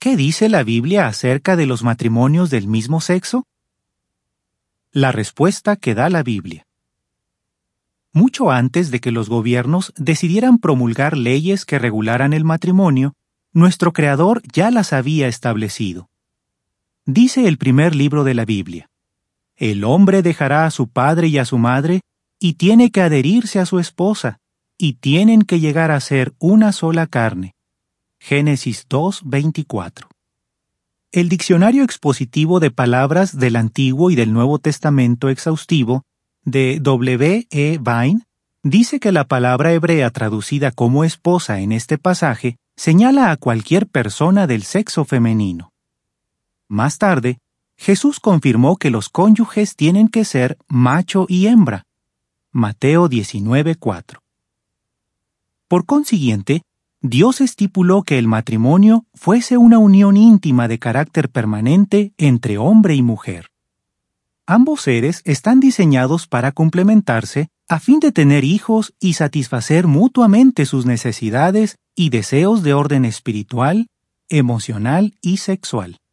¿Qué dice la Biblia acerca de los matrimonios del mismo sexo? La respuesta que da la Biblia. Mucho antes de que los gobiernos decidieran promulgar leyes que regularan el matrimonio, nuestro Creador ya las había establecido. Dice el primer libro de la Biblia: el hombre dejará a su padre y a su madre, y tiene que adherirse a su esposa, y tienen que llegar a ser una sola carne. Génesis 2:24. El diccionario expositivo de palabras del Antiguo y del Nuevo Testamento exhaustivo de W. E. Vine dice que la palabra hebrea traducida como esposa en este pasaje señala a cualquier persona del sexo femenino. Más tarde, Jesús confirmó que los cónyuges tienen que ser macho y hembra. Mateo 19:4. Por consiguiente, Dios estipuló que el matrimonio fuese una unión íntima de carácter permanente entre hombre y mujer. Ambos seres están diseñados para complementarse a fin de tener hijos y satisfacer mutuamente sus necesidades y deseos de orden espiritual, emocional y sexual.